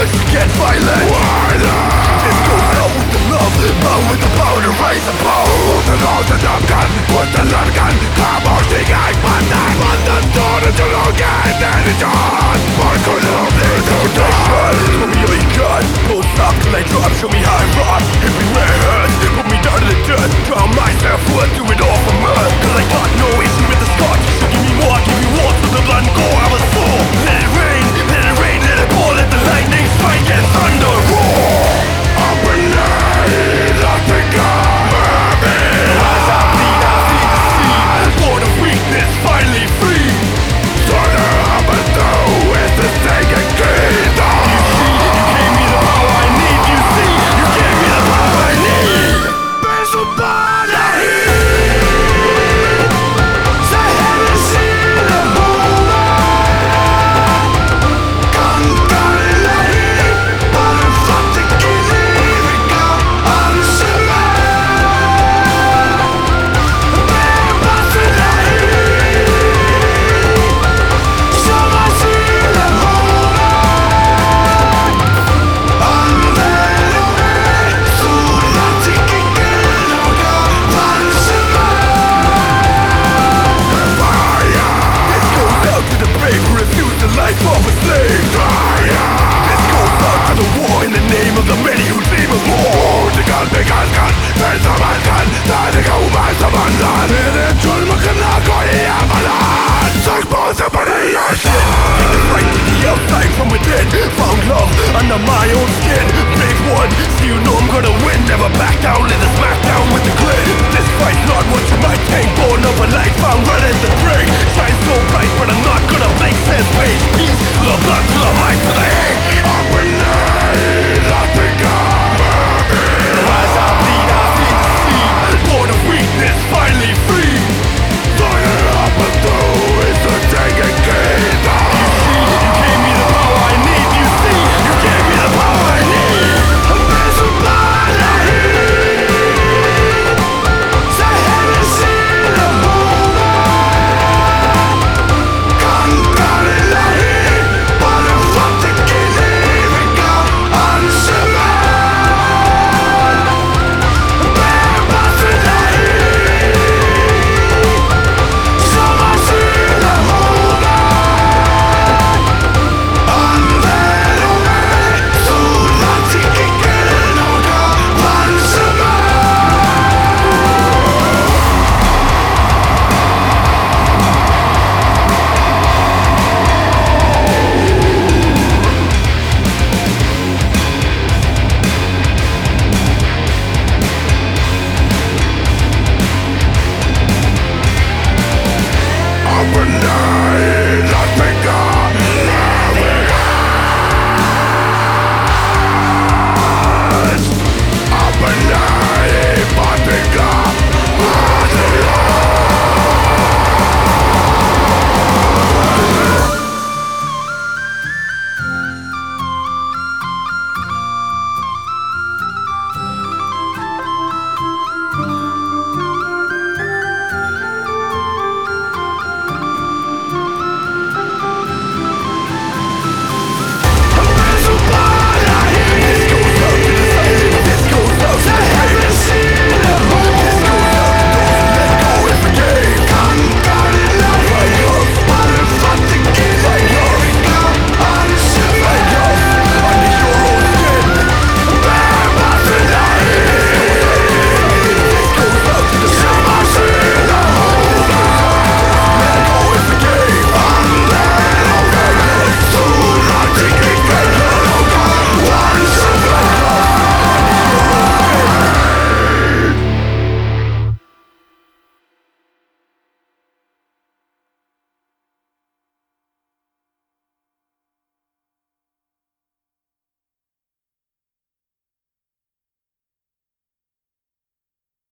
get violent. This goes out with the love, out with the power to raise the bow. Put the gun, put the love gun. Come on, sing I man the door to look at it on. Mark on the foundation. Show me how you got. Pull up till I drop, show me how I rock.